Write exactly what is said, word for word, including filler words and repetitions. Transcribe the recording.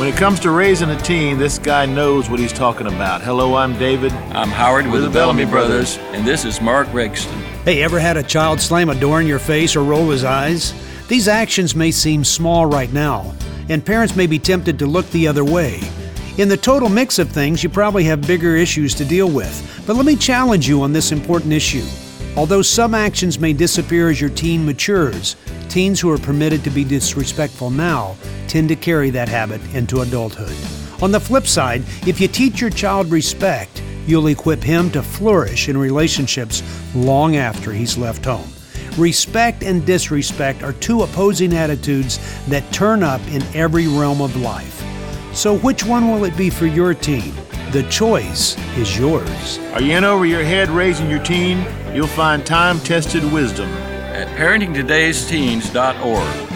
When it comes to raising a teen, this guy knows what he's talking about. Hello, I'm David. I'm Howard with, with the Bellamy Brothers, Brothers, and this is Mark Regston. Hey, ever had a child slam a door in your face or roll his eyes? These actions may seem small right now, and parents may be tempted to look the other way. In the total mix of things, you probably have bigger issues to deal with. But let me challenge you on this important issue. Although some actions may disappear as your teen matures, teens who are permitted to be disrespectful now tend to carry that habit into adulthood. On the flip side, if you teach your child respect, you'll equip him to flourish in relationships long after he's left home. Respect and disrespect are two opposing attitudes that turn up in every realm of life. So which one will it be for your teen? The choice is yours. Are you in over your head raising your teen? You'll find time-tested wisdom at parenting todays teens dot org.